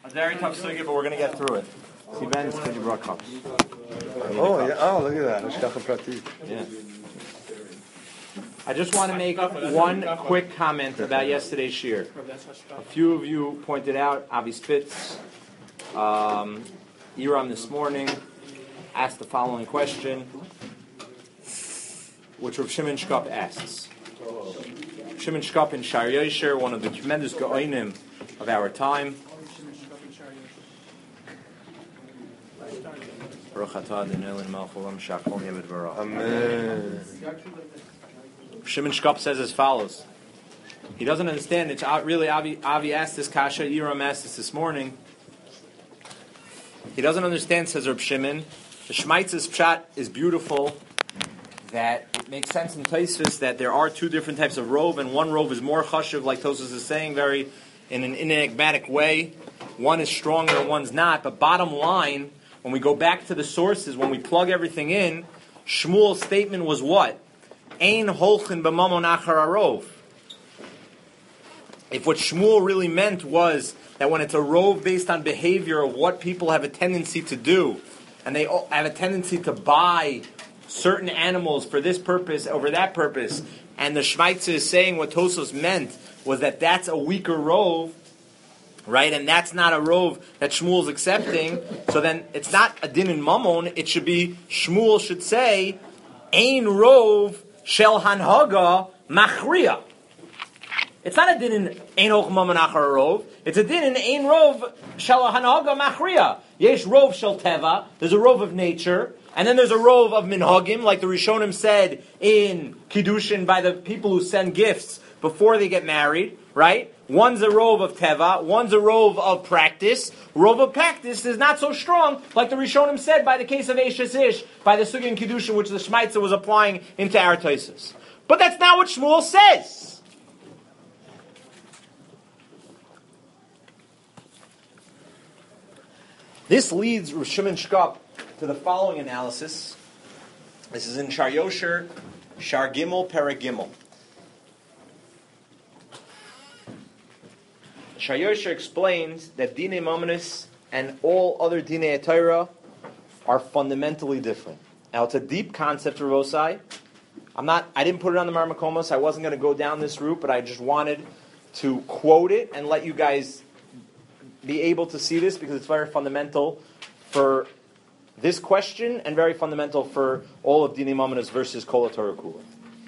A very tough sugya, but we're going to get through it. See, Ben, it's because you brought cups. Oh, yeah. Oh, look at that. Hashgacha pratit. Yeah. I just want to make one quick comment about yesterday's shir. A few of you pointed out, Avi Spitz, Iram this morning, asked the following question, which Rav Shimon Shkop asks. Shimon Shkop in Shar Yosher, one of the tremendous Gaonim of our time. Amen. Shimon Shkop says as follows. He doesn't understand. It's really Avi asked this kasha. Iram asked this morning. He doesn't understand, says Reb Shimon. The Shmaitz's pshat is beautiful. That it makes sense in Tosfos that there are two different types of rove, and one rove is more chashuv, like Tosfos is saying, very in an enigmatic way. One is stronger and one's not. But bottom line, when we go back to the sources, when we plug everything in, Shmuel's statement was what? Ein holchin b'mamon achar arov. If what Shmuel really meant was that when it's a rove based on behavior of what people have a tendency to do, and they have a tendency to buy certain animals for this purpose over that purpose, and the Shmaitzer is saying what Tosfos meant was that that's a weaker rove, right? And that's not a rove that Shmuel's accepting. So then it's not a din in Mammon. It should be, Shmuel should say, Ein rove shel hanhaga machria. It's not a din in Ein hoch Mammon achar rove. It's a din in Ein rove shel hanhaga machria. Yesh rove shel teva. There's a rove of nature. And then there's a rove of minhagim, like the Rishonim said in Kiddushin by the people who send gifts before they get married, right? One's a rove of teva, one's a rove of practice. Rove of practice is not so strong, like the Rishonim said by the case of Eishes Ish, by the Sugya in Kiddushin, which the Shmaitzer was applying into our Tosfos. But that's not what Shmuel says. This leads Rav Shimon Shkop to the following analysis. This is in Shar Yosher, Shar Gimel, Perek Gimel. Shar Yosher explains that Dinei Mamonis and all other Dinei Torah are fundamentally different. Now, it's a deep concept, Ravosai. I didn't put it on the Marmakomos. I wasn't going to go down this route, but I just wanted to quote it and let you guys be able to see this because it's very fundamental for this question and very fundamental for all of Dinei Mamonos versus Kol HaTorah Kula.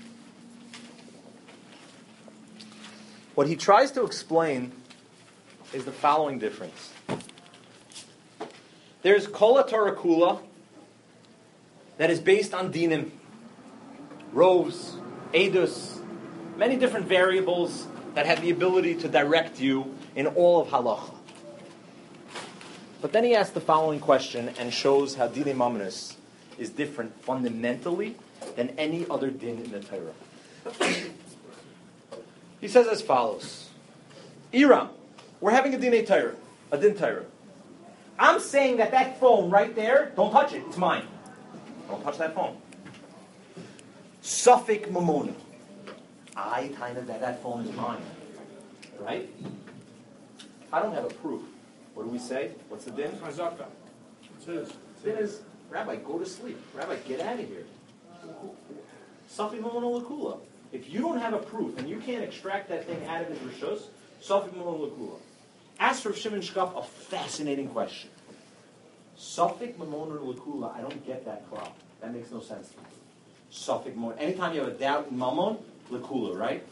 What he tries to explain is the following difference. There's Kol HaTorah Kula that is based on dinim, roves, edus, many different variables that have the ability to direct you in all of halacha. But then he asks the following question and shows how Dinei Mamonos is different fundamentally than any other din in the Torah. He says as follows. Iram, we're having a Dinei Torah, a din Torah. I'm saying that phone right there, don't touch it, it's mine. Don't touch that phone. Suffolk Mamona. I kind of that phone is mine. Right? I don't have a proof. What do we say? What's the din? Chazaka. It's his. Din is, Rabbi, go to sleep. Rabbi, get out of here. Safik Mamon Lakula. If you don't have a proof and you can't extract that thing out of his rishos, Safik Mamon Lakula. Ask Rav Shimon Shkop a fascinating question. Safik Mamon Lakula, I don't get that cloud. That makes no sense to me. Safik Mamon. Anytime you have a doubt in Mamon, Lakula, right?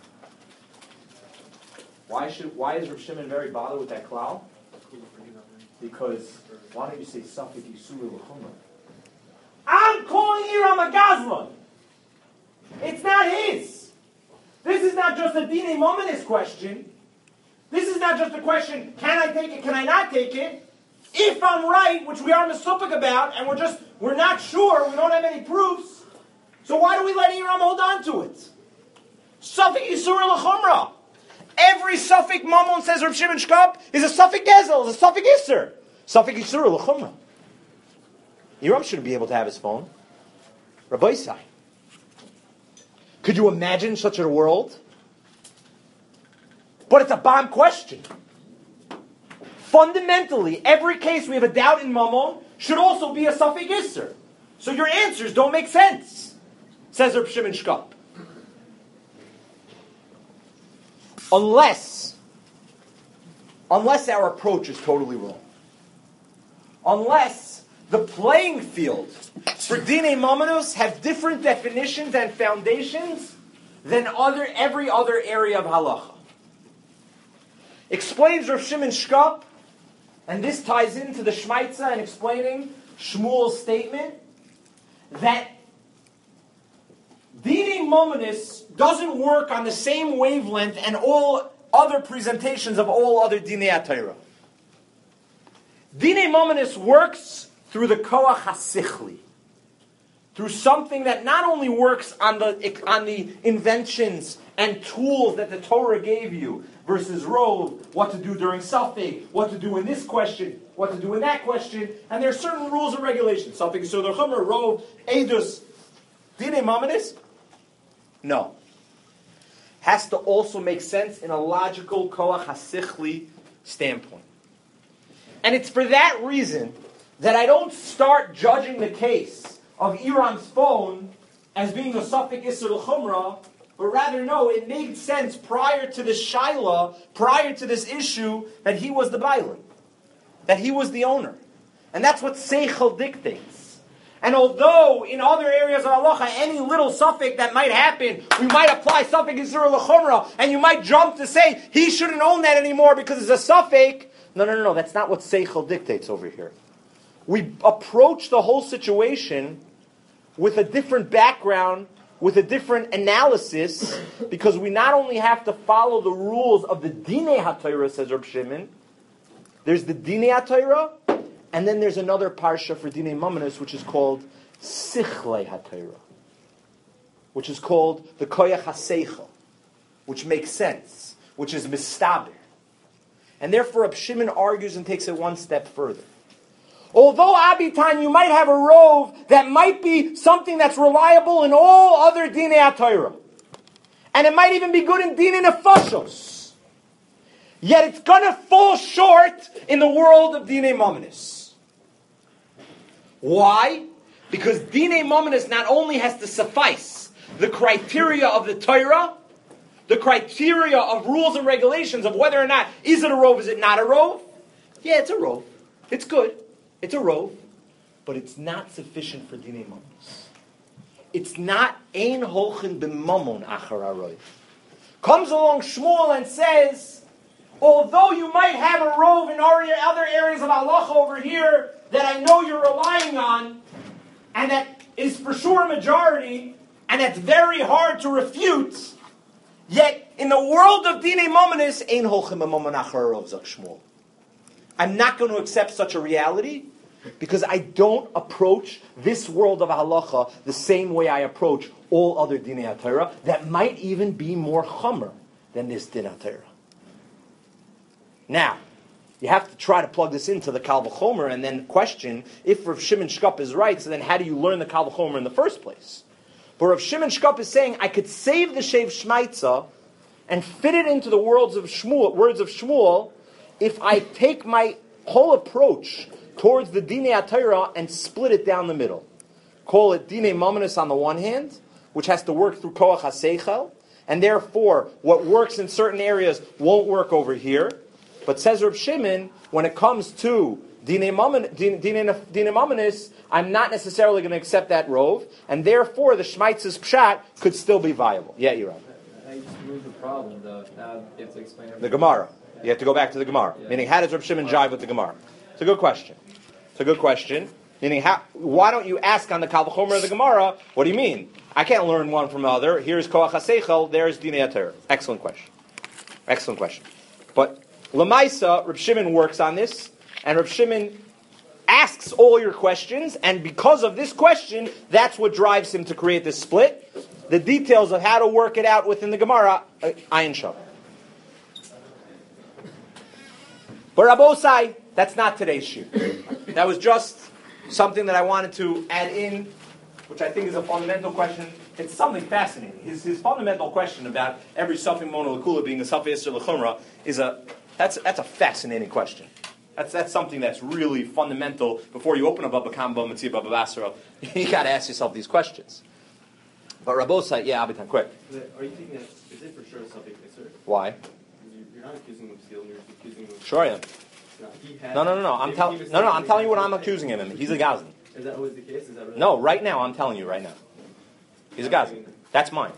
Why is Rav Shimon very bothered with that cloud? Because, why don't you say Safik Yisur L'chumra? I'm calling Iram a Gazlan. It's not his. This is not just a Dinei Mamonos question. This is not just a question, can I take it, can I not take it? If I'm right, which we are mesupik about, and we're not sure, we don't have any proofs, so why do we let Iram hold on to it? Safik Yisur L'chumra. Every Safik Mamon, says Rav Shimon Shkop, is a Safik Gezel, is a Safik Isser. Safik Yisur L'chumra. Iram shouldn't be able to have his phone. Rabbi Isai. Could you imagine such a world? But it's a bomb question. Fundamentally, every case we have a doubt in Mammon should also be a Safek Isser. So your answers don't make sense, says Reb Shimon Shkop. Unless our approach is totally wrong. Unless the playing field for Dinei Mamonus have different definitions and foundations than every other area of halacha. Explains Rav Shimon Shkop, and this ties into the Shmaitza and explaining Shmuel's statement, that Dinei Mamonus doesn't work on the same wavelength and all other presentations of all other Dinei HaTorah. Dinei Mamonus works through the Koach HaSichli, through something that not only works on the inventions and tools that the Torah gave you, versus Rov, what to do during Safek, what to do in this question, what to do in that question, and there are certain rules and regulations. Safek, Yisur, Chomer, Rov, Eidus, Dinei Mamonus? No. Has to also make sense in a logical Koach HaSichli standpoint. And it's for that reason that I don't start judging the case of Iran's phone as being a Safek Isser L'Chumrah, but rather, no, it made sense prior to this Shaila, prior to this issue, that he was the Bailam, that he was the owner. And that's what Seichel dictates. And although in other areas of halacha, any little suffix that might happen, we might apply Safek Isser L'Chumrah, and you might jump to say, he shouldn't own that anymore because it's a suffix. No, that's not what Seichel dictates over here. We approach the whole situation with a different background, with a different analysis, because we not only have to follow the rules of the Dinei HaTorah, says Reb Shimon, there's the Dinei HaTorah, and then there's another parsha for Dinei Mamonus, which is called Sichlei HaTorah, which is called the Koyach HaSeichel, which makes sense, which is mistaber. And therefore Reb Shimon argues and takes it one step further. Although Abitan, you might have a rove that might be something that's reliable in all other Dinei HaTorah. And it might even be good in Dinei Nefashos. Yet it's going to fall short in the world of Dinei Mamonus. Why? Because Dinei Mamonus not only has to suffice the criteria of the Torah, the criteria of rules and regulations of whether or not, is it a rove, is it not a rove? Yeah, it's a rove. It's good. It's a rove, but it's not sufficient for Dinei Mamonus. It's not ein holchen b'mamon achar harov. Comes along Shmuel and says, although you might have a rove in other areas of halacha over here that I know you're relying on, and that is for sure a majority, and that's very hard to refute, yet in the world of Dinei Mamonus, ein holchen b'mamon achar harov, zok Shmuel. I'm not going to accept such a reality because I don't approach this world of halacha the same way I approach all other Dinei HaTorah that might even be more chomer than this Din HaTorah. Now, you have to try to plug this into the Kal V'chomer and then question if Rav Shimon Shkop is right, so then how do you learn the Kal V'chomer in the first place? But Rav Shimon Shkop is saying I could save the Shev Shmaitza and fit it into the words of Shmuel if I take my whole approach towards the Dinei HaTorah and split it down the middle. Call it Dinei Mamonus on the one hand, which has to work through Koach HaSeichel, and therefore what works in certain areas won't work over here. But says Reb Shimon, when it comes to Dinei Mamonus, I'm not necessarily going to accept that rove, and therefore the Shmaitz's Pshat could still be viable. Yeah, you're right. I just moved the problem, though. Now you have to explain everything. The Gemara. You have to go back to the Gemara. Yeah. Meaning, how does Reb Shimon jive with the Gemara? It's a good question. Meaning, why don't you ask on the Kal V'chomer of the Gemara, what do you mean? I can't learn one from the other. Here's Koach HaSeichel, there's Dinei HaTorah. Excellent question. But Lamaisa, Reb Shimon works on this, and Reb Shimon asks all your questions, and because of this question, that's what drives him to create this split. The details of how to work it out within the Gemara, Ayin Sham. But Rabbosai, that's not today's shir. That was just something that I wanted to add in, which I think is a fundamental question. It's something fascinating. His fundamental question about every Safek Mona L'Kula being a Safek Yisur L'Chumrah is that's a fascinating question. That's something that's really fundamental before you open a Baba Kama, Baba Metzia, Baba Basra. You got to ask yourself these questions. But Rabbosai, yeah, Abitan, quick. Are you thinking that, is it for sure something Isser? Why? You're not accusing him of stealing, you're accusing him of... Sure I am. No. I'm telling you what I'm accusing him of. He's a Gazlan. Is that always the case? Is that really No, right now, I'm telling you right now. He's a Gazlan. That's mine.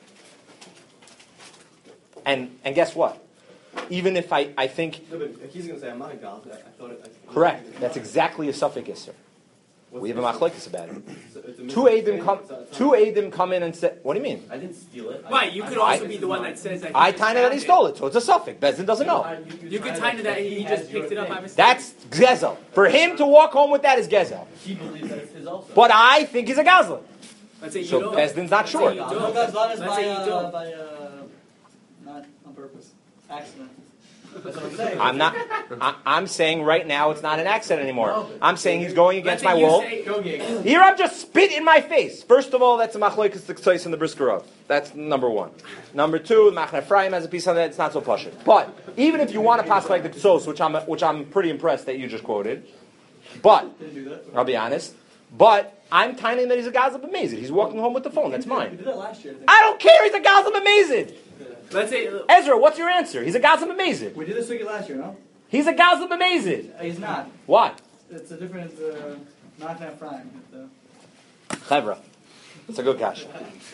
And guess what? Even if I think... No, but he's going to say, I'm not a Gazlan. I thought it... Correct. That's exactly a suffix Isser. We have a machlekes about it. Two Eidim come in and say, what do you mean? I didn't steal it. Right, you could also be the one that says that. I tiny that he stole it, so it's a suffix. Bezdin doesn't know. You could tiny that he just picked it up by mistake. That's Gezel. For him to walk home with that is Gezel. He believes that it's his also. But I think he's a Gazlan. Let's say you So don't. Bezdin's not sure. Let's say you don't. Let's say you don't. Not on purpose. Accident. That's what I'm saying. I'm saying right now it's not an accident anymore. I'm saying he's going against my Let's will. say you say- Here I'm just spit in my face. First of all, that's a machlekes tzais in the Briskerov. That's number one. Number two, the Machne Ephraim has a piece on that. It's not so pashut. But even if you want to pass like the tzos, which I'm pretty impressed that you just quoted, but I'll be honest. But I'm tiny that he's a Gaza b'mezid. He's walking home with the phone. That's We mine. did that last year. I don't care. He's a Gaza b'mezid. Let's say. Ezra, what's your answer? He's a Gaza b'mezid. We did this sugi last year, no? He's a Gaza b'mezid. He's not. Why? It's a different, not that prime. Chevra. It's a good cash.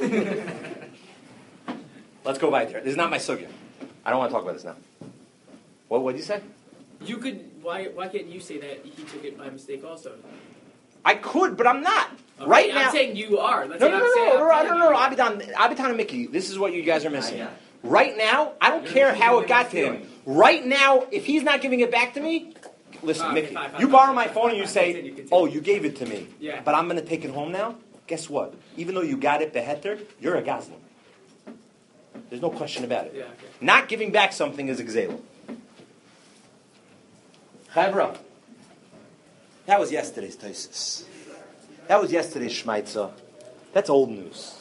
Let's go by there. This is not my sugya. I don't want to talk about this now. What did you say? You could. Why can't you say that he took it by mistake also? I could, but I'm not. Okay, Right now. I'm saying you are. That's No. what I'm saying. Abidan and Mickey, this is what you guys are missing. Right now, I don't care how it got to him. Right now, if he's not giving it back to me, listen, Mickey, fine, you borrow my phone and you say, Continue. oh, you gave it to me, Yeah. but I'm going to take it home now. Guess what? Even though you got it beheter, you're a Gazlan. There's no question about it. Yeah, okay. Not giving back something is exaled. Chavra, that was yesterday's Taisus. That was yesterday's Shmaitza. That's old news.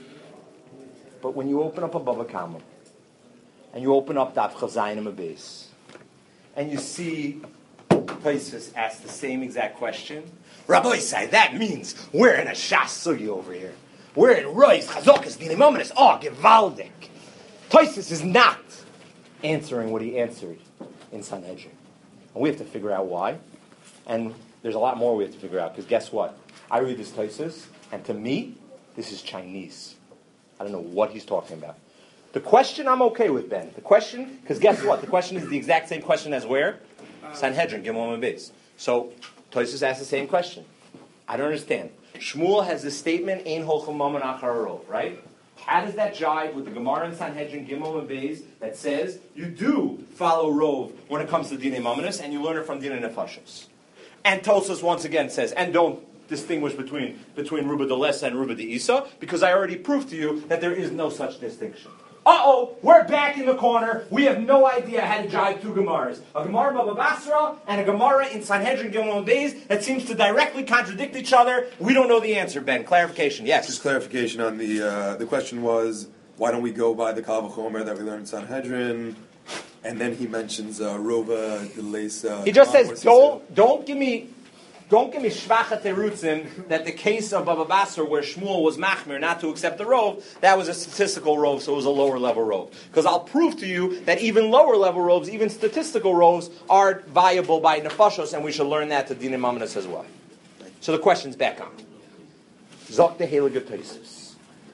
But when you open up a Baba Kama, and you open up Daf Chazayim Abes, and you see Taisus ask the same exact question, Rabbi say that means we're in a Shas Sugi over here. We're in Rois Chazokas Dinimomenes. Oh, Gevaldik. Taisus is not answering what he answered in Sanhedrin. And we have to figure out why. And there's a lot more we have to figure out. Because guess what? I read this Taisus, and to me, this is Chinese. I don't know what he's talking about. The question I'm okay with, Ben. The question, because guess what? The question is the exact same question as where? Sanhedrin, Gimel and Beis. So, Taisus asked the same question. I don't understand. Shmuel has this statement, Ein Holchem Mammon Achar Rov, right? How does that jive with the Gemara in Sanhedrin, Gimel and Beis, that says you do follow Rov when it comes to Dinei Mammonis, and you learn it from Dinei Nefashos? And Tosas once again says, and don't distinguish between Ruba de Lessa and Ruba de Isa, because I already proved to you that there is no such distinction. Uh-oh, we're back in the corner. We have no idea how to jive two Gemaras. A Gemara Baba Basra and a Gemara in Sanhedrin Gimel Beis that seems to directly contradict each other. We don't know the answer, Ben. Clarification, yes. Just clarification on the question was, why don't we go by the Kal V'chomer that we learned in Sanhedrin? And then he mentions Rova, the Lace. He just says, don't give me shvacha terutzin that the case of Baba Basra where Shmuel was machmir not to accept the rov, that was a statistical rov, so it was a lower level rov. Because I'll prove to you that even lower level rovs, even statistical rovs, are viable by nefashos, and we should learn that to Dinei Mammonis as well. So the question's back on. Zok de Heilige Taisus.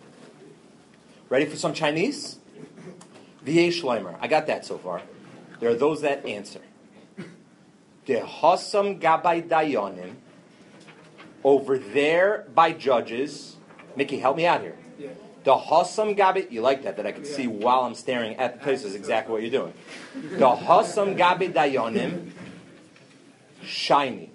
Ready for some Chinese? V'yei Shleimer. I got that so far. There are those that answer. The Hasam Gabai Dayanim, over there by judges. Mickey, help me out here. Yeah. The Hasam Gabai, you like that I can see while I'm staring at the place is exactly what you're doing. The Hasam Gabai Dayanim, shiny.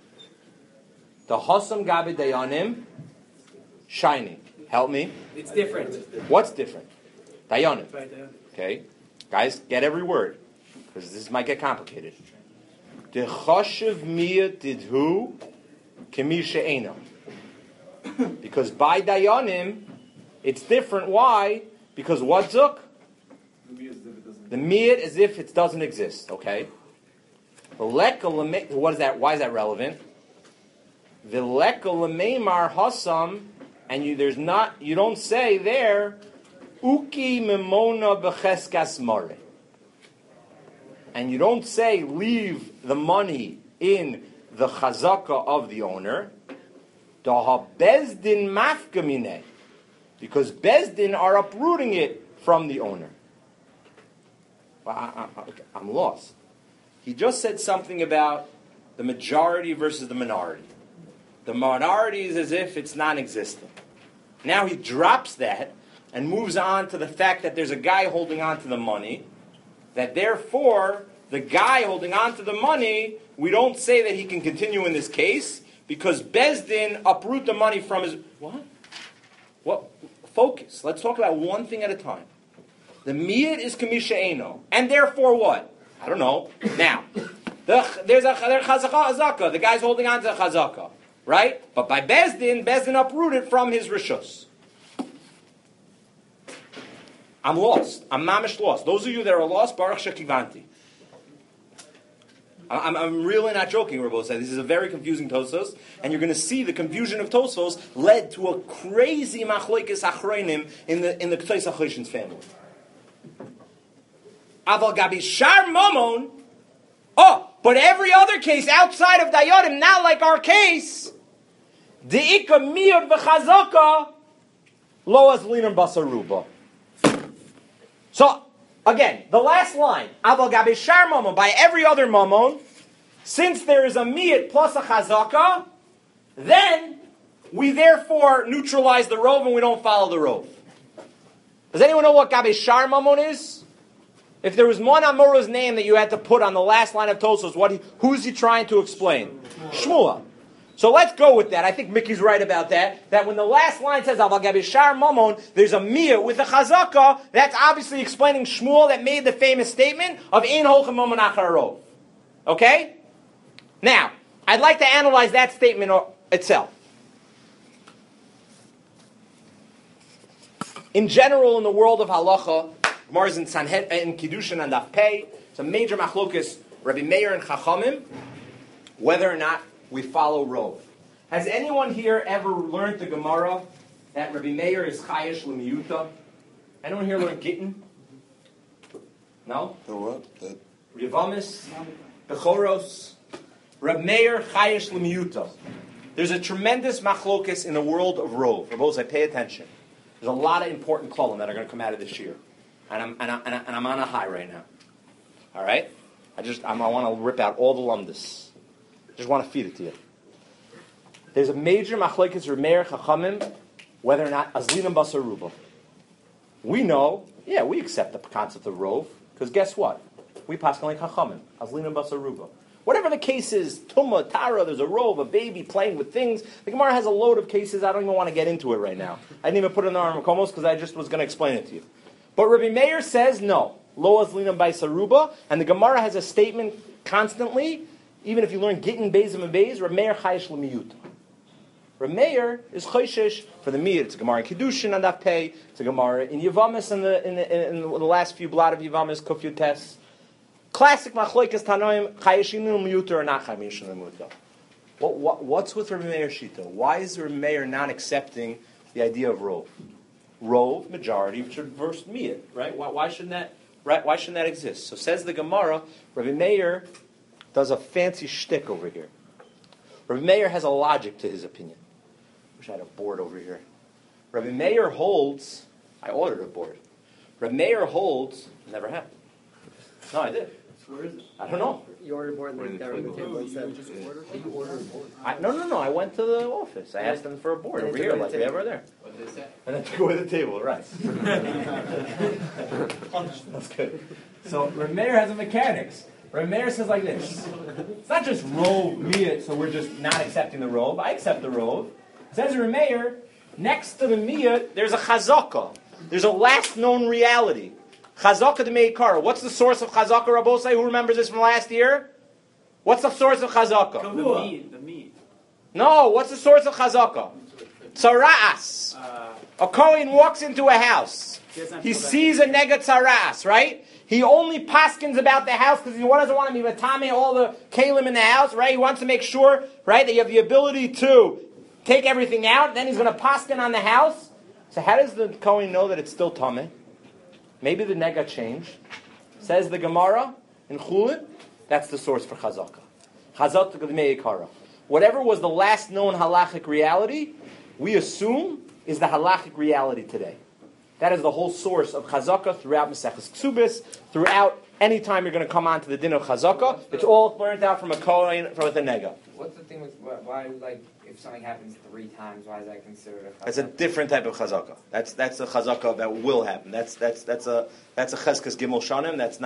The Hasam Gabai Dayanim, shiny. Help me. It's different. What's different? Dayanim. Right there. Okay? Guys, get every word. Because this might get complicated. The chashiv mia didhu kemi she'ena. Because by dayanim, it's different. Why? Because what zuk? The miyat as if it doesn't exist. Okay? What is that? Why is that relevant? V'leka l'meimar hasam, and you don't say there, uki memona b'cheskas mare. And you don't say leave the money in the chazaka of the owner. Daha bezdin mafkamine, because bezdin are uprooting it from the owner. Well, I'm lost. He just said something about the majority versus the minority. The minority is as if it's non-existent. Now he drops that and moves on to the fact that there's a guy holding on to the money, that therefore the guy holding on to the money, we don't say that he can continue in this case because Bezdin uproot the money from his... What? Focus. Let's talk about one thing at a time. The miyat is kamisha eno, and therefore what? I don't know. Now, there's chazaka. The guy's holding on to the chazaka, right? But by Bezdin uprooted from his rishus. I'm lost. I'm mamish lost. Those of you that are lost, Baruch Shekivanti. I'm really not joking, Rabbi said. This is a very confusing Tosfos, and you're going to see the confusion of Tosfos led to a crazy machlokes achronim in the K'tais HaChoshen's family. Aval gabi shar mamon. Oh, but every other case outside of Dayadim, not like our case, de'ika miyad v'chazaka lo azlinim basaruba. So, again, the last line, Aval gabi shar mamon, by every other mamon, since there is a miyad plus a chazaka, then we therefore neutralize the rov and we don't follow the rov. Does anyone know what gabi shar mamon is? If there was one Amura's name that you had to put on the last line of Tosfos, who's he trying to explain? Shmuel. So let's go with that. I think Mickey's right about that. That when the last line says Aval gabi shar mamon, there's a miyah with a chazaka. That's obviously explaining Shmuel that made the famous statement of ein holchem mamon achar rov. Okay? Now, I'd like to analyze that statement itself. In general, in the world of halacha, Gemara's in Kiddushin and Daf Pei. It's a major machlokus, Rabbi Meir and Chachamim, whether or not we follow Rov. Has anyone here ever learned the Gemara that Rabbi Meir is Chayesh L'miyuta? Anyone here learn Gittin? No? The what? The Yevamis? Bechoros? Rabbi Meir Chayesh L'miyuta. There's a tremendous machlokus in the world of Rov. For those that pay attention. There's a lot of important kolam that are going to come out of this year. And I'm on a high right now. All right? I want to rip out all the lumdus. I just want to feed it to you. There's a major machlekes Meir Chachamim whether or not azlinam basaruba. We know, we accept the concept of rov, because guess what? We pass like Chachamim, azlinam basaruba. Whatever the case is, tumma, tara, there's a rov, a baby playing with things. The Gemara has a load of cases. I don't even want to get into it right now. I didn't even put it in the Aram Komos because I just was going to explain it to you. But Rabbi Meir says no. Lo azlinam by saruba, and the Gemara has a statement constantly, even if you learn Gittin, Bezim, and Bez, Rabbi Meir chayesh l'miyut. Rabbi Meir is chayshish for the miyut. It's a Gemara in Kiddushin and Daf Pei. It's a Gemara in Yevamis in the last few blot of Yevamis, Kuf Yutes. Classic machlokes tanoim chayeshin l'miyut or not chayeshin l'miyut. What's with Rabbi Meir Shita? Why is Rabbi Meir not accepting the idea of rov? Rov, majority, should verse miyut, right? Why shouldn't that? Right? Why shouldn't that exist? So says the Gemara. Rabbi Meir does a fancy shtick over here. Rabbi Meir has a logic to his opinion. Wish I had a board over here. Rabbi Meir holds. I ordered a board. Rabbi Meir holds. Never happened. No, I did. Where is it? I don't know. You ordered a board and they got rid of the table instead. You ordered a board. No. I went to the office. I asked them for a board over here, like they ever there. What did they say? And then took away the table, right? That's good. So Rabbi Meir has a mechanics. Rabbi Meir says like this. It's not just rov miyut, so we're just not accepting the rov. I accept the rov. Says Rabbi Meir, next to the miyut, there's a chazaka. There's a last known reality. Chazaka de Meikara. What's the source of chazaka, Rabosai? Who remembers this from last year? What's the source of chazaka? The meat. No, what's the source of chazaka? Tzara'as. A Kohen walks into a house. He sees a nega tzara'as, right? He only paskins about the house because he doesn't want to be matame all the kalim in the house, right? He wants to make sure, right, that you have the ability to take everything out. Then he's going to paskin on the house. So how does the Kohen know that it's still tameh? Maybe the nega changed. Says the Gemara in Chulin, that's the source for chazaka. Chazaka d'mei ikara. Whatever was the last known halachic reality, we assume is the halachic reality today. That is the whole source of chazaka throughout Maseches Ksubis, throughout any time you're going to come on to the din of chazaka. It's all learned out from a Kohen, from a nega. What's the thing with why, like, if something happens 3 times, why is that considered a chazaka? That's a different type of chazaka. That's a chazaka that will happen. That's a cheskas gimel shanim. That's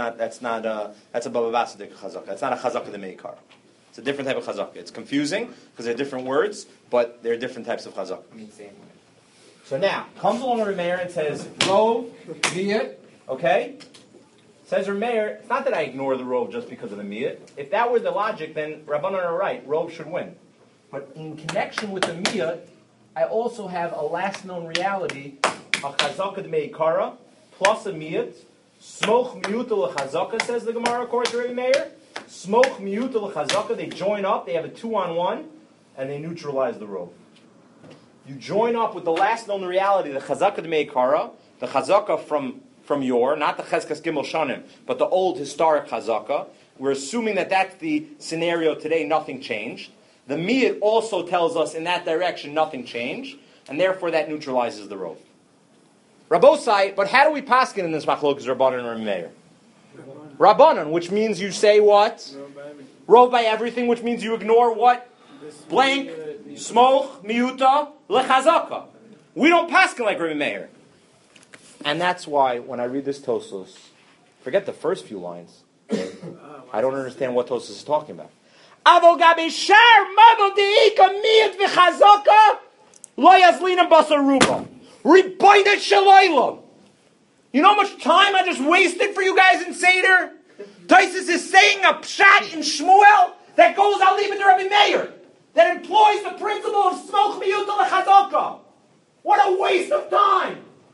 a baba basadik chazaka. That's not a chazaka the meikar. It's a different type of chazaka. It's confusing because they're different words, but they're different types of chazaka. I mean, same way. So now, comes along Reb Meir and says, Rov, miyat, okay? Says Reb Meir, it's not that I ignore the Rov just because of the miyat. If that were the logic, then Rabbanan are right. Rov should win. But in connection with the miyat, I also have a last known reality, a chazaka d'mei kara, plus a miyat. Smoch miyuta l'chazaka, says the Gemara, according to Reb Meir. Smoch miyuta l'chazaka, they join up, they have a 2-on-1, and they neutralize the Rov. You join up with the last known reality, the chazaka d'mei kara, the chazaka from your, not the cheskas gimel shanim, but the old historic chazaka. We're assuming that that's the scenario today, nothing changed. The miyat also tells us in that direction nothing changed, and therefore that neutralizes the rov. Rabbosai, but how do we paskin in this machlokas Rabbanan and Reb Meir? Rabbanan, which means you say what? Rov by everything, which means you ignore what? Blank, smoch, miyuta, lechazaka. We don't paskin like Reb Meir. And that's why when I read this Tosfos, forget the first few lines. I don't understand what Tosfos is talking about. Avo gabi shar mabel deika miyat v'chazaka lo yazlina basaruba. Riboyne shalaylam. You know how much time I just wasted for you guys in Seder? Taisus is saying a pshat in Shmuel that goes, I'll leave it to Rabbi Meir, that employs the principle of smoch miyuta l'chazaka. What a waste of time.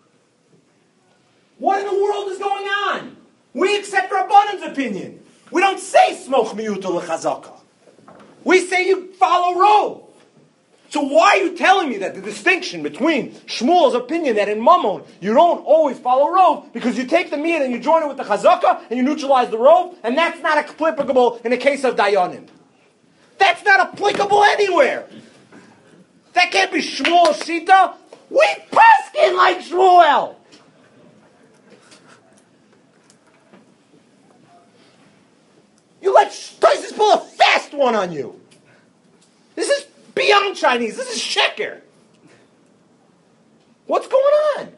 What in the world is going on? We accept Rabbanan's opinion. We don't say smoch miyuta l'chazaka. We say you follow Rov. So why are you telling me that the distinction between Shmuel's opinion that in Mammon you don't always follow Rov because you take the miyat and you join it with the chazaka and you neutralize the Rov, and that's not applicable in the case of Dayanim. That's not applicable anywhere. That can't be Shmuel's shita. We paskin like Shmuel. You let Taisus pull a fast one on you. This is beyond Chinese. This is sheker. What's going on?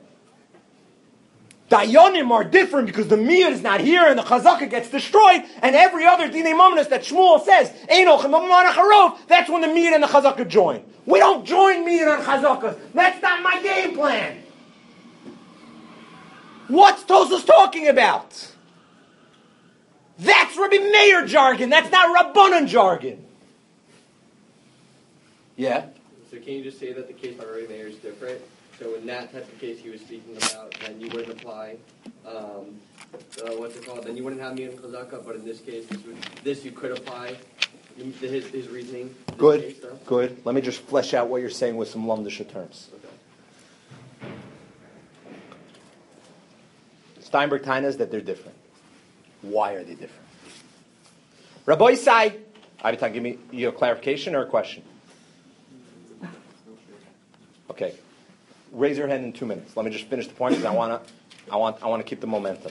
Dayanim are different because the miyat is not here and the chazaka gets destroyed, and every other dinei mamnas that Shmuel says, that's when the miyat and the chazaka join. We don't join miyat and chazakas. That's not my game plan. What's Tosfos talking about? That's Rabbi Meir jargon. That's not Rabbanan jargon. Yeah? So can you just say that the case by Rabbi Meir is different? So in that type of case he was speaking about, then you wouldn't apply, then you wouldn't have me in Chazaka, but in this case, this you could apply his reasoning. Good, good. Let me just flesh out what you're saying with some Lumdisha terms. Okay. Steinberg Tainas that they're different. Why are they different? Rabbi Isai, Abitan, give me your clarification or a question. Okay, raise your hand in 2 minutes. Let me just finish the point because I want to keep the momentum.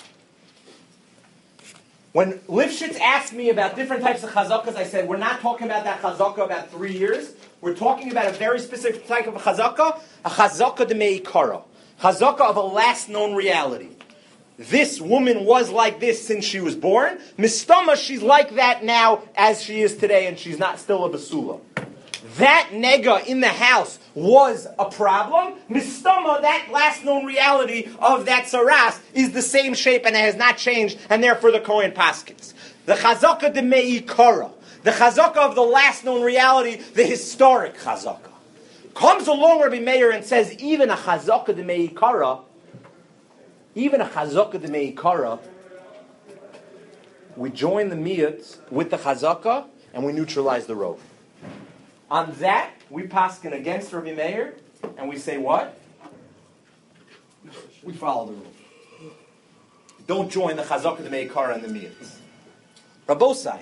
When Lifshitz asked me about different types of chazakas, I said we're not talking about that chazaka about 3 years. We're talking about a very specific type of chazaka, a chazaka d'mei kara, chazaka of a last known reality. This woman was like this since she was born. Mistama, she's like that now as she is today, and she's not still a basula. That nega in the house was a problem. Mistama, that last known reality of that saras is the same shape and it has not changed, and therefore the Kohen paskins. The chazaka d'mei kara, the chazaka of the last known reality, the historic chazaka, comes along Rabbi Meir and says even a chazaka d'mei kara, we join the miyat with the chazaka, and we neutralize the rov. On that, we paskin against Rabbi Meir, and we say what? We follow the rov. Don't join the chazaka, the meikara, and the miyat. Rabosai,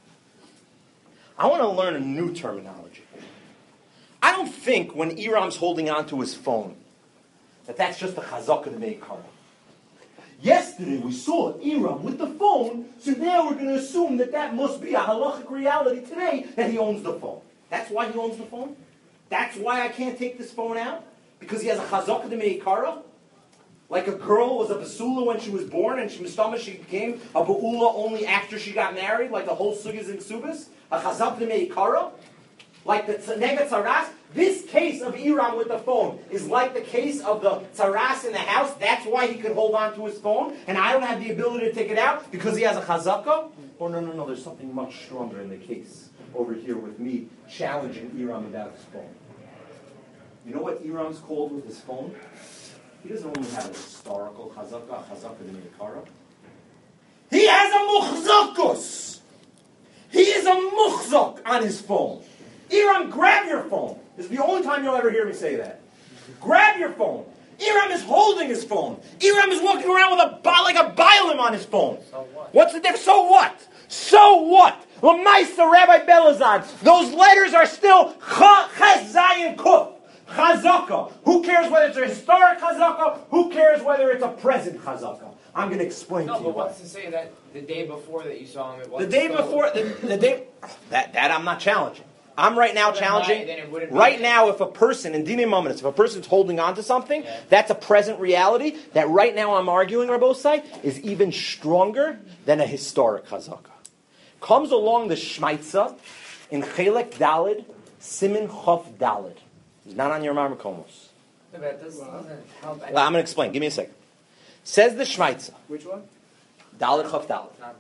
I want to learn a new terminology. I don't think when Iram's holding on to his phone that that's just the chazaka, the meikara. Yesterday we saw Iram with the phone, so now we're going to assume that that must be a halachic reality today that he owns the phone. That's why he owns the phone? That's why I can't take this phone out? Because he has a chazaka de meikara? Like a girl was a basula when she was born, and she became a ba'ula only after she got married, like the whole sugyas and ksubas? A chazaka de meikara? Like the nega tzaras? This case of Iram with the phone is like the case of the tzaras in the house. That's why he could hold on to his phone, and I don't have the ability to take it out because he has a chazaka? Oh, no, there's something much stronger in the case over here with me challenging Iram about his phone. You know what Iram's called with his phone? He doesn't only have a historical chazaka de meikara. He has a muchzakus. He is a muchzak on his phone. Iram, grab your phone. This is the only time you'll ever hear me say that. Grab your phone. Iram is holding his phone. Iram is walking around with like a bailim on his phone. So what? What's the difference? So what? So what? Lamaisa, Rabbi Belazad, those letters are still Ches Zayin Kuf. Chazaka. Who cares whether it's a historic chazaka? Who cares whether it's a present chazaka? I'm going to explain to you. No, but what's to say that the day before that you saw him, it wasn't the day stolen? before, the day that I'm not challenging. I'm right now challenging. Then it wouldn't be Right there. now, if a person in Dinei Momentus, if a person's holding on to something, that's a present reality that right now I'm arguing, Rabbosai, is even stronger than a historic chazaka. Comes along the Shmaitza in Chelek Dalid, Simin Chof Dalid. It's not on your Marmakomos. No, but this doesn't help. I'm going to explain. Give me a second. Says the Shmaitza. Which one? Dalid Chof Dalid. Not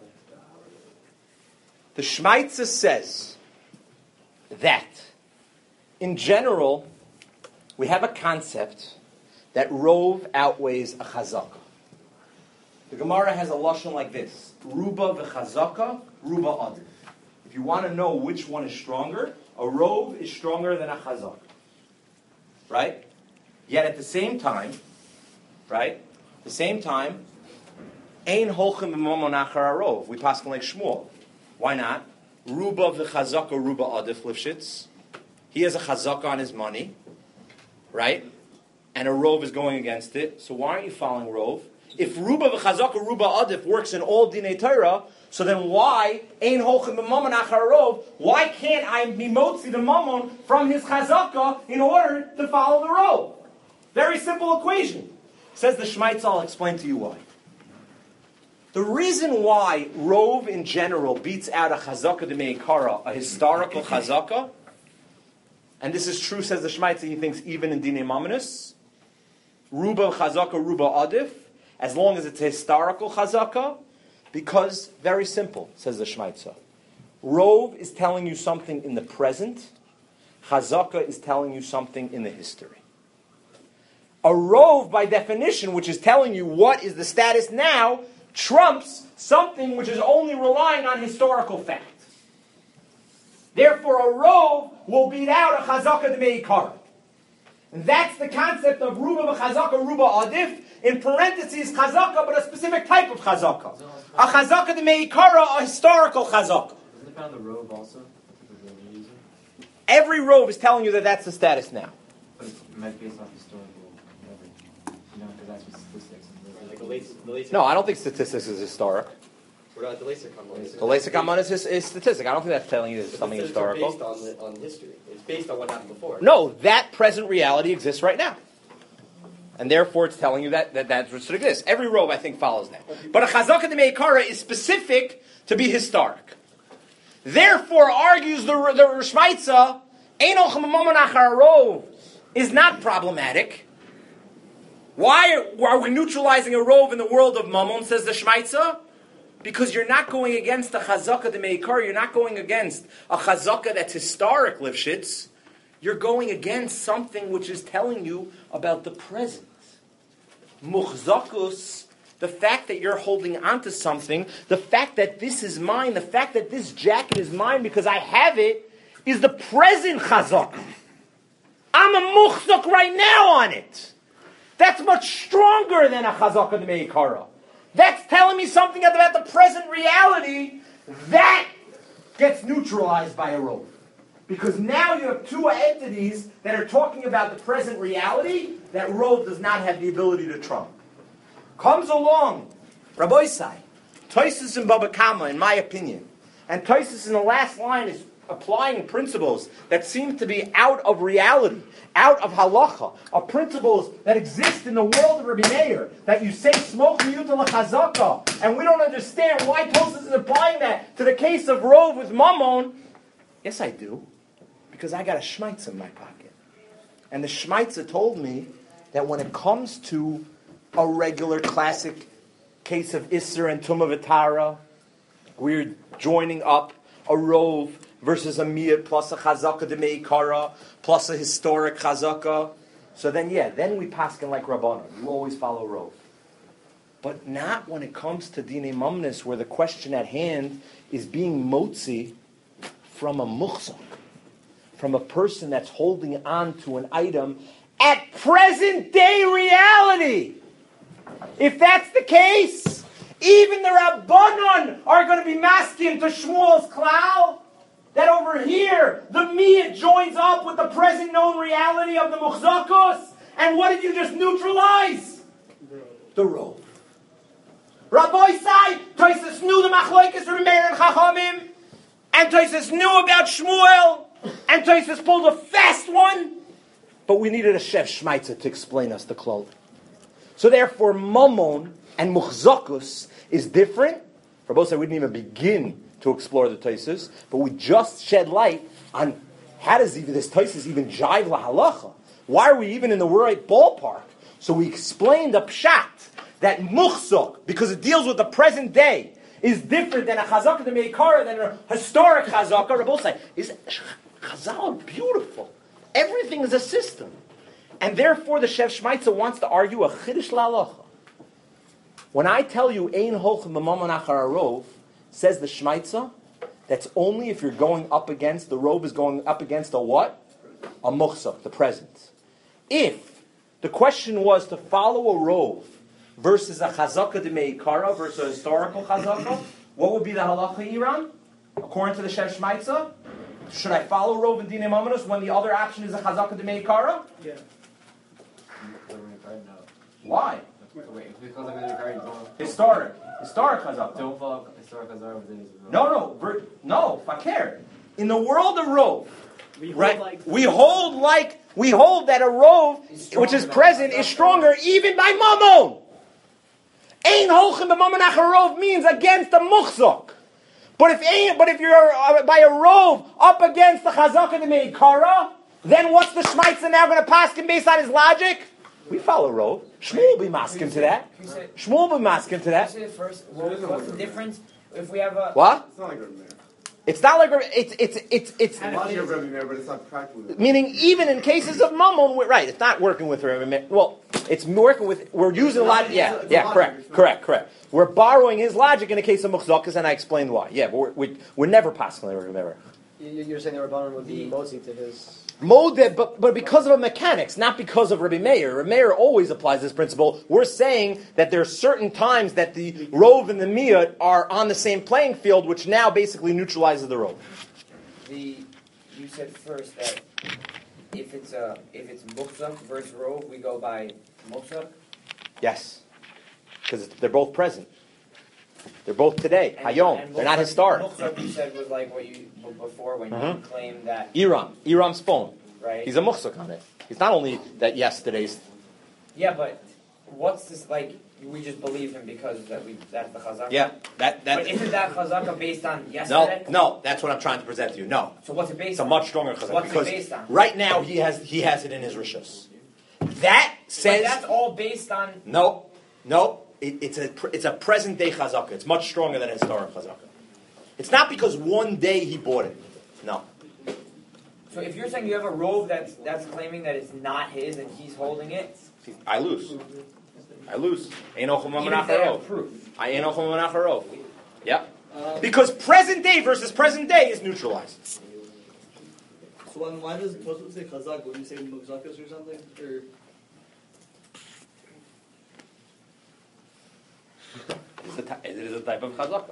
The Shmaitza says that, in general, we have a concept that rov outweighs a chazaka. The Gemara has a lashon like this: Ruba v'chazaka, Ruba adif. If you want to know which one is stronger, a rov is stronger than a chazaka. Right? Yet at the same time, ein holchem b'mamon achar arov. We pass like Shmuel. Why not? Ruba v'chazaka, Ruba adif lifshitz. He has a chazaka on his money, right? And a rov is going against it. So why aren't you following rov? If Ruba v'chazaka, Ruba adif works in all dinei Torah, so then why ein holchem b'mamon achar rov? Why can't I be motzi the mammon from his chazaka in order to follow the rov? Very simple equation. Says the Shmaitz. I'll explain to you why. The reason why rov in general beats out a chazaka de meikara, a historical chazaka, and this is true, says the Shmaitz, he thinks even in Dinei Mamonus, Ruba chazaka, Ruba adif, as long as it's a historical chazaka, because, very simple, says the Shmaitz. Rov is telling you something in the present, chazaka is telling you something in the history. A rov, by definition, which is telling you what is the status now, trumps something which is only relying on historical fact. Therefore, a rov will beat out a chazaka de meikara. And that's the concept of ruba v'chazaka, ruba adif, in parentheses, chazaka, but a specific type of chazaka. A chazaka de meikara, a historical chazaka. Isn't it found the rove also? Every rov is telling you that that's the status now. But it's based off historical everything. You know, because that's what statistics and Like the laser. No, I don't think statistics is historic. What about the laser combine? The lexicon is statistic. I don't think that's telling you something historical. Based on history. It's based on what happened before. No, that present reality exists right now. And therefore it's telling you that that's what exists. Every rov, I think, follows that. But a chazaka de meikara is specific to be historic. Therefore, argues the Shmaitza, ein olchem b'mamon achar rov is not problematic. Why are we neutralizing a rov in the world of mammon, says the Shmaitza? Because you're not going against a chazaka de meikar, you're not going against a chazaka that's historic, Lifshitz. You're going against something which is telling you about the present. Muchzakus the fact that you're holding onto something, the fact that this is mine, the fact that this jacket is mine because I have it, is the present chazak. I'm a muchzak right now on it. That's much stronger than a chazaka de meikara. That's telling me something about the present reality that gets neutralized by a rove. Because now you have two entities that are talking about the present reality that rove does not have the ability to trump. Comes along, Rabbi Isai, Tosfos and Baba Kama, in my opinion. And Tosfos in the last line is applying principles that seem to be out of reality, out of halacha, of principles that exist in the world of Rabbi Meir, that you say smoke miyuta l'chazaka, and we don't understand why Tosfos is applying that to the case of rove with mammon. Yes, I do, because I got a shmaitza in my pocket. And the shmaitza told me that when it comes to a regular classic case of Isser and Tumah V'Tara, we're joining up a rove versus a miyat plus a chazaka de meikara plus a historic chazaka. So then we paskin like Rabbanan. You always follow rove. But not when it comes to Dinei Mamnis, where the question at hand is being motzi from a muchzak, from a person that's holding on to an item at present day reality. If that's the case, even the Rabbanon are going to be masking to Shmuel's klal, that over here, the miyat joins up with the present known reality of the muchzakos, and what did you just neutralize? The rove. Rabbi Isai, Tosfos knew the machlokes Rabbi Meir and Chachamim, and Tosfos knew about Shmuel, and Tosfos pulled a fast one, but we needed a Shev Shmaitza to explain us the clothing. So therefore, Mammon and Muchzakus is different. For both sides, we didn't even begin to explore the Tosfos, but we just shed light on how does this Tosfos even jive lahalacha? Why are we even in the right ballpark? So we explained the pshat that Muchzak, because it deals with the present day, is different than a chazaka de meikara, than a historic chazaka. Rabosai is chazal are beautiful. Everything is a system. And therefore, the Shev Shmaitza wants to argue a chiddush la'alacha. When I tell you ein holchem b'mamon achar harov, says the Shmaitza, that's only if you're going up against, the rove is going up against a what? A muchzak, the present. If the question was to follow a rove versus a chazaka de meikara versus a historical chazaka, what would be the halacha Iran? According to the Shev Shmaitza, should I follow rove and dinei mamonos when the other option is a chazaka de meikara? Yeah. Why? Because of the regard, Historic chazaka. don't follow historic chazar with it. No, fakir. In the world of rove, we hold that a rove, which is present, is stronger even by mammon. Ein holchem b'mammon achar rove means against a muchzak. But if you're by a rove up against the chazaka de meikara, then what's the Shmaitza now going to paskin based on his logic? We follow rove. Shmuel will be masking to that. Shmuel will be masking to that. First, what's the difference if we have a... What? It's not like Rabbi Meir. It's not like it's It's like Rabbi Meir, but it's not practical. meaning even in cases of mammon, right? It's not working with Rabbi Meir. Well, it's working with. We're using logic. Yeah, correct. We're borrowing his logic in the case of muchzakas, and I explained why. Yeah, but we're never passing like Rabbi Meir. You're saying that Rabbanan would be motzi to his... Modeh, but because of a mechanics, not because of Rabbi Meir. Rabbi Meir always applies this principle. We're saying that there are certain times that the rove and the miyat are on the same playing field, which now basically neutralizes the rove. You said first that if it's muchzak versus rove, we go by muchzak. Yes, because they're both present. They're both today. Hayom. They're not historic. Muchzak you said was like what you before when you claimed that Iram's phone. Right. He's a muchzak on it. He's not only that yesterday's. Yeah, but what's this like? We just believe him because that's the chazaka. Yeah, that. But isn't that chazaka based on yesterday? No, that's what I'm trying to present to you. No. So what's it based on? It's a much stronger chazaka. What's because it based on? Right now he has it in his rishos. That says But that's all based on. No. It's a present day chazaka. It's much stronger than a historic chazaka. It's not because one day he bought it. No. So if you're saying you have a rove that's claiming that it's not his and he's holding it, I lose. I lose. Ein ochel Even mamonach if they have harov. proof. I ein ochel mamonach harov. Yeah. Because present day versus present day is neutralized. So why does Tosfos say chazak when you say mugzakas or something? Or It is a type of chazaka.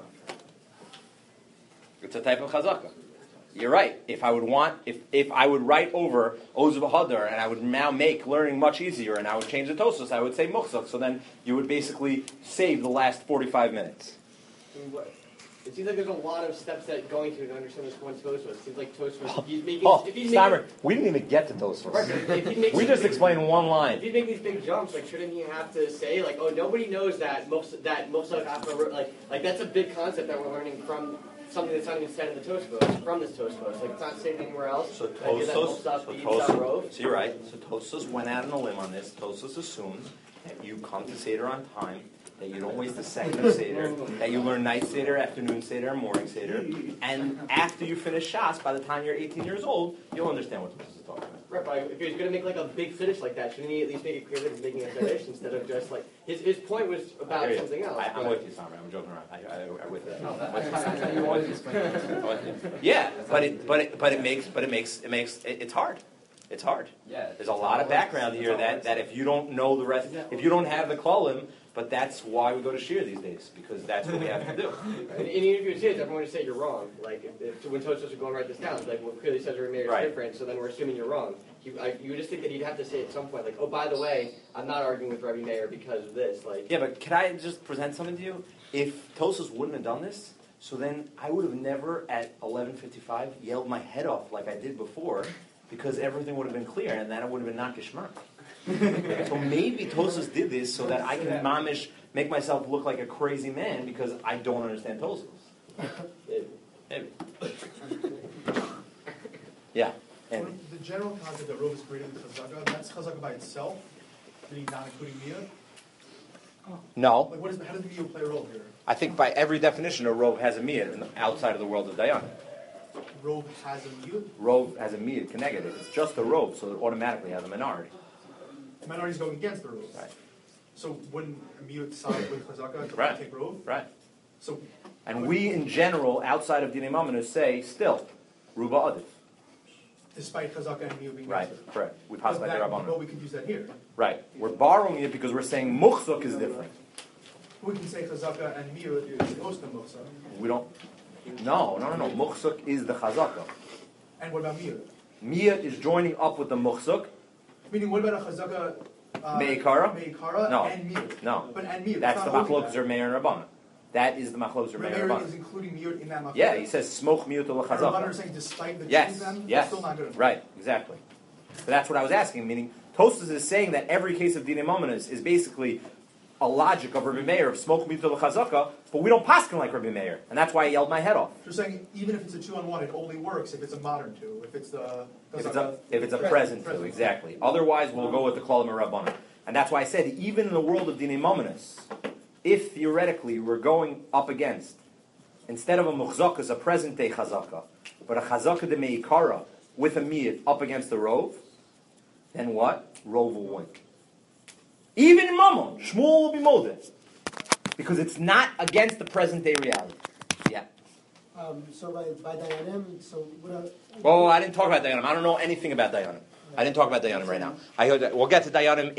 It's a type of chazaka. You're right. If I would write over Oz v'Hadar and I would now make learning much easier and I would change the Tosfos, I would say muchzak. So then you would basically save the last 45 minutes. It seems like there's a lot of steps that going to understand this one Tosfos. It seems like Tosfos, if he's making, Steimer, we didn't even get to Tosfos. Right, if he makes We just explained one If line. you make these big jumps, like shouldn't he have to say like, oh, nobody knows that Moshe like that's a big concept that we're learning from something that's not even said in the Tosfos, from this Tosfos. Like it's not stated anywhere else. So The idea that Tosfos, so you're right. So Tosfos went out on a limb on this. Tosfos assumes that you come to Seder on time, that you don't waste a second of Seder, that you learn night Seder, afternoon Seder, and morning Seder, and after you finish Shas, by the time you're 18 years old, you'll understand what Tosfos is talking about. Right, but if he's going to make like a big finish like that, shouldn't he at least make it clear that he's making a finish instead of just like his point was about something else? I'm with you, Samar. I'm joking around. I'm with you. You always explain it. Yeah, but it makes it's hard. It's hard. Yeah. There's a lot of background here that if you don't know the rest, if you don't have the klalim, but that's why we go to shir these days, because that's what we have to do. And even if you would say it, everyone would say you're wrong. Like if when Tosfos are going to write this down, like well, clearly says Rabbi Meir is different, so then we're assuming you're wrong. You would just think that he'd have to say at some point, like, oh, by the way, I'm not arguing with Rabbi Meir because of this. Like, Yeah, but can I just present something to you? If Tosfos wouldn't have done this, so then I would have never at 11:55 yelled my head off like I did before, because everything would have been clear, and then it would have been not geshmak. So maybe Tosfos did this so that I can mamish make myself look like a crazy man because I don't understand Tosfos. Maybe. Yeah. And The general concept that Rov is greater than Chazaka, that's Chazaka by itself, really not including Miyah. no, Like, how does Miyah play a role here? I think by every definition, a rov has a miyad outside of the world of dayan. Rov has a Miyah. Rov has a miyad connected. It's just a rov, so it automatically has a minority. The minority is going against the Rov. Right. So wouldn't Miyah side with Chazaka to Right. take Rov? Right. So, And we, in general, outside of Dinei Mamonus, say still, Ruba Adif. despite Chazaka and Miyah being Right, against it. correct. We pass by the But Rabbanon. we could use that here. Right. We're borrowing it because we're saying Muchzuk is different. We can say Chazaka and Miyah is close to Muksa. We don't. No. Muchzuk is the Chazaka. And what about Miyah? Miyah is joining up with the Muchzuk. Meaning, what about a Chazaka? Meikara? Meikara No. and Miyah. No. But and Miyah. That's the not Machlokes holding or Meir and Rabbanon. That is the Machlokes or that. Meir and Rabbi is Rabbanon. including Miyah in that Machlokes. Yeah, he says smoke Miyah to And Rabbanan are Chazaka. saying despite the Yes, them, it's yes, still not good enough. right, exactly. So that's what I was asking. Meaning, Tosfos is saying that every case of Dinei Mamonus is basically a logic of Rabbi Meir of smoke Miyah to Chazaka, but we don't paskin like Rabbi Meir, and that's why I yelled my head off. You're saying even if it's a 2-on-1, it only works if it's a modern 2. If it's the If it's a present two, exactly. Otherwise, we'll go with the Klalim Rabbanon. And that's why I said, even in the world of Dinei Mamonus, if theoretically we're going up against, instead of a Muchzaka, a present day Chazaka, but a Chazaka de Meikara with a Miyad up against the Rov, then what? Rov will win. Even in Mammon, Shmuel will be molded. Because it's not against the present day reality. Yeah. So by Dayanim, so what? Oh, I didn't talk about Dayanim. I don't know anything about Dayanim. I didn't talk about Dayanim right now. I heard that we'll get to Dayanim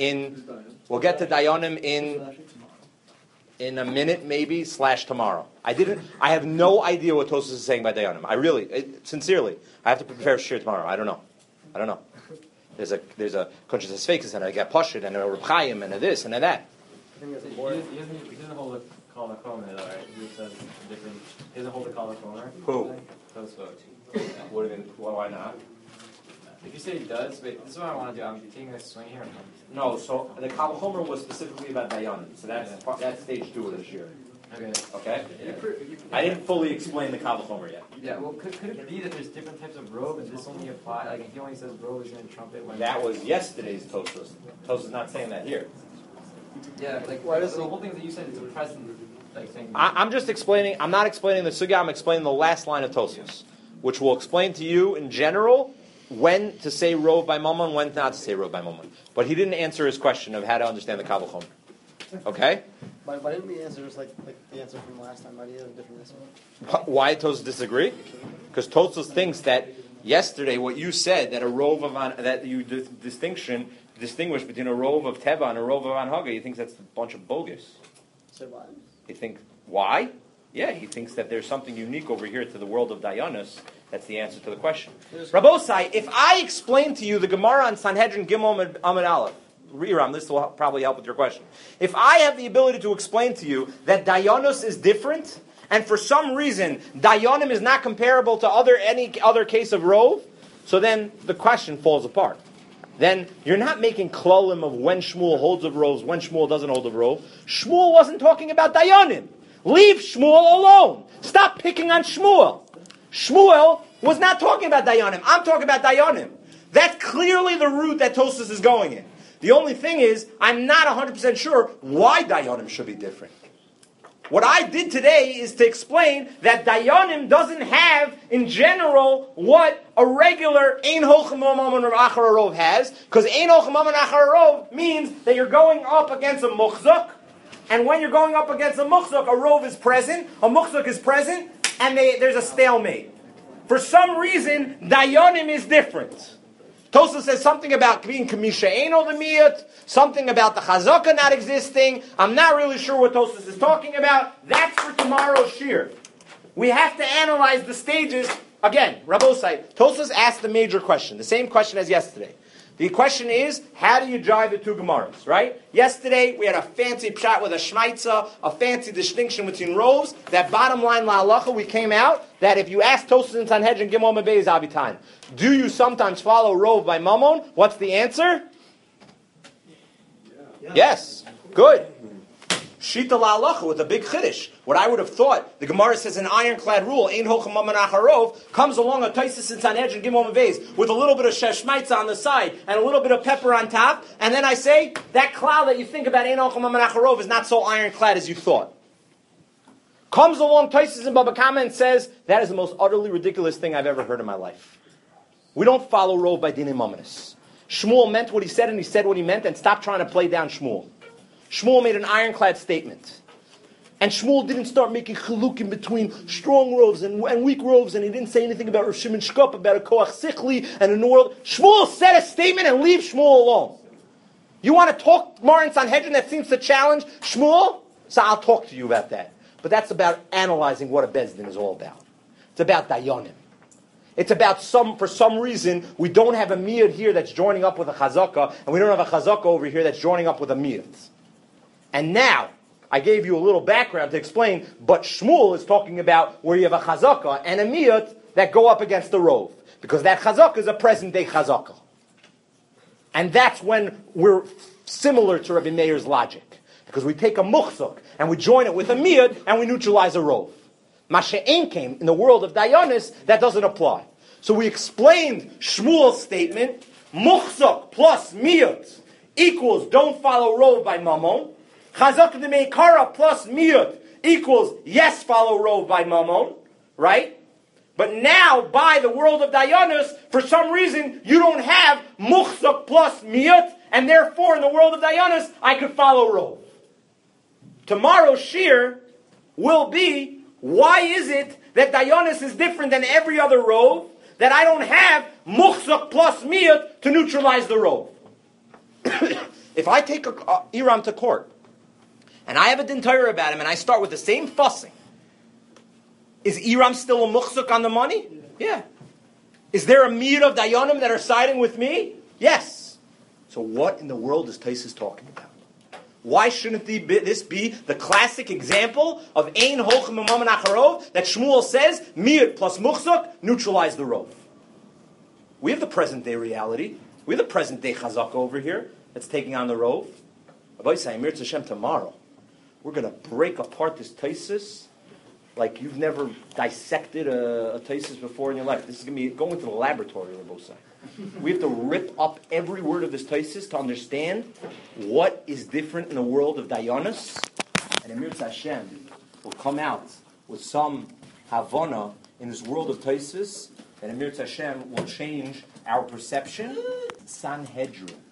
in a minute, maybe / tomorrow. I have no idea what Tosfos is saying by Dayanim. I really, sincerely, I have to prepare shir tomorrow. I don't know. There's a conscious fakes and I get Pashid and a Reb Chaim and a this and a that. He doesn't hold the Kol HaKomer though, right? He says different. He doesn't hold the Kol HaKomer. Who? Tosfos. Why not? If you say he does, wait, this is what I want to do. I'm taking a swing here. No, so the Kal Chomer was specifically about Dayanim. So that's stage 2 of this year. Okay? I didn't fully explain the Kal Chomer yet. Yeah, well, could it be that there's different types of robe and this only apply, like if he only says robe is in trumpet when... That was yesterday's Tosfos. Tosfos is not saying that here. Yeah, like, why does the whole thing that you said is a present, like saying... I'm just explaining, I'm not explaining the Sugya, I'm explaining the last line of Tosfos, which will explain to you in general when to say Rov by Mammon, when not to say Rov by Mammon. But he didn't answer his question of how to understand the Kal Chomer. Okay? Why didn't we answer just like the answer from last time? Why do you have a different answer? Why Tosfos disagree? Because Tosfos thinks that yesterday what you said, that a rove of that you distinguish between a rove of Teva and a rove of Anhaga, he thinks that's a bunch of bogus. So why? You think, why? Yeah, he thinks that there's something unique over here to the world of Dayanos. That's the answer to the question. Rabosai, if I explain to you the Gemara on Sanhedrin Gimel Amud Aleph, Riram, this will probably help with your question. If I have the ability to explain to you that Dayanos is different, and for some reason Dayanim is not comparable to any other case of rove, so then the question falls apart. Then you're not making klolim of when Shmuel holds of roves, when Shmuel doesn't hold of rove. Shmuel wasn't talking about Dayanim. Leave Shmuel alone. Stop picking on Shmuel. Shmuel was not talking about Dayanim. I'm talking about Dayanim. That's clearly the route that Tosfos is going in. The only thing is, I'm not 100% sure why Dayanim should be different. What I did today is to explain that Dayanim doesn't have, in general, what a regular Ein Hochem Mammon Achar Rov has, because Ein Hochem Mammon Achar Rov means that you're going up against a muchzak, and when you're going up against a muchzak, a rov is present, a muchzak is present, and there's a stalemate. For some reason, Dayanim is different. Tosfos says something about being Kamisha Eino the Miyat, something about the Chazaka not existing. I'm not really sure what Tosfos is talking about. That's for tomorrow's shir. We have to analyze the stages. Again, Rabosai, Tosfos asked the major question, the same question as yesterday. The question is, how do you drive the two Gemaras, right? Yesterday, we had a fancy pshat with a shmaitza, a fancy distinction between roves. That bottom line, la'alacha, we came out that if you ask Tosfos and Sanhedrin, Gimel Mebei Zabitan, do you sometimes follow rove by Mammon? What's the answer? Yeah. Yes. Good. Shita la'alacha with a big chiddush. What I would have thought, the Gemara says an ironclad rule, Ein Hochem Mammon Achar Rov, comes along a Tosfos and Sanhedrin Gimel Mevez with a little bit of sheshmaitza on the side and a little bit of pepper on top, and then I say, that cloud that you think about Ein Hochem Mammon Achar Rov is not so ironclad as you thought. Comes along Tosfos and Baba Kama and says, that is the most utterly ridiculous thing I've ever heard in my life. We don't follow Rov by Dinei Mamonos. Shmuel meant what he said and he said what he meant, and stop trying to play down Shmuel. Shmuel made an ironclad statement. And Shmuel didn't start making chilukim between strong roves and weak roves, and he didn't say anything about Rav Shimon Shkop, about a koach sichli, and a new world. Shmuel said a statement and leave Shmuel alone. You want to talk more in Sanhedrin that seems to challenge Shmuel? So I'll talk to you about that. But that's about analyzing what a Bezdin is all about. It's about Dayanim. It's about for some reason, we don't have a miyad here that's joining up with a chazaka, and we don't have a chazaka over here that's joining up with a miyad. And now, I gave you a little background to explain, but Shmuel is talking about where you have a chazaka and a miyat that go up against the rove. Because that chazaka is a present-day chazaka. And that's when we're similar to Rabbi Meir's logic. Because we take a muchzak and we join it with a miyat and we neutralize a rove. Masha'en came in the world of Dayanis, that doesn't apply. So we explained Shmuel's statement, muchzak plus miyat equals don't follow rove by mammon. Chazak de Meikara plus miyut equals yes, follow rove by Mammon, right? But now, by the world of Dayanos, for some reason, you don't have muchzak plus miyut, and therefore, in the world of Dayanos, I could follow rove. Tomorrow's shir will be, why is it that Dayanos is different than every other rove, that I don't have muchzak plus miyut to neutralize the rove? If I take Iram to court, and I have a din Torah about him, and I start with the same fussing, is Iram still a muchzak on the money? Yeah. Is there a mir of Dayanim that are siding with me? Yes. So what in the world is Tosfos talking about? Why shouldn't this be the classic example of Ein Hochem Mammon Achar Rov that Shmuel says, mir plus muchzak, neutralize the rov? We have the present day reality. We have the present day chazaka over here that's taking on the rov. Rabbi Yisrael, Mir Tzashem, tomorrow, we're going to break apart this Tosfos like you've never dissected a Tosfos before in your life. This is going to be going to the laboratory, Rabbi Yisrael. We have to rip up every word of this Tosfos to understand what is different in the world of Dayanos. And Mir Tzashem will come out with some Havana in this world of Tosfos, and Mir Tzashem will change our perception. Sanhedrin.